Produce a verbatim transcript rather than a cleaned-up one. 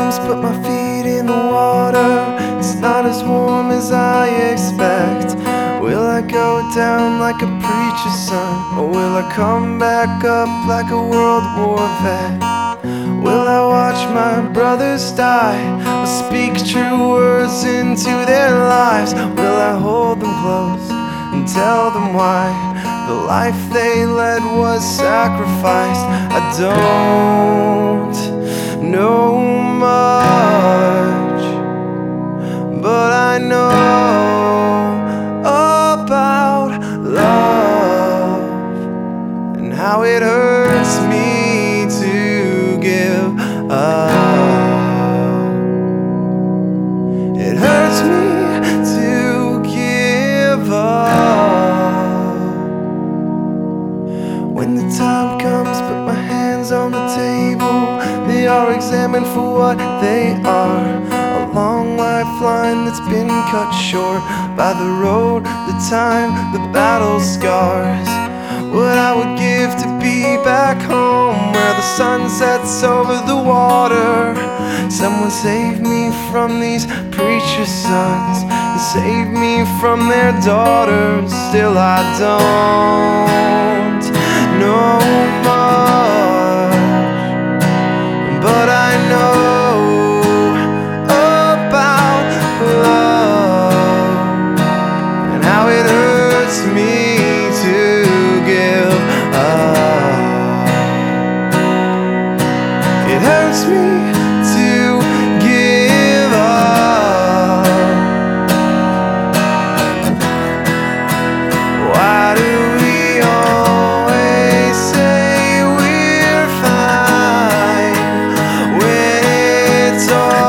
comes, put my feet in the water. It's not as warm as I expect. Will I go down like a preacher's son, or will I come back up like a World War vet? Will I watch my brothers die, or speak true words into their lives? Will I hold them close and tell them why the life they led was sacrificed? I don't know much, but I know about love and how it hurts me to give up. It hurts me to give up. When the time comes, put my hands on the table. They are examined for what they are, a long lifeline that's been cut short by the road, the time, the battle scars. What I would give to be back home, where the sun sets over the water. Someone save me from these preacher sons, and save me from their daughters. Still I don't know much, but I know about love and how it hurts me to give up. It hurts me to give up. Why do we always say we're fine when it's all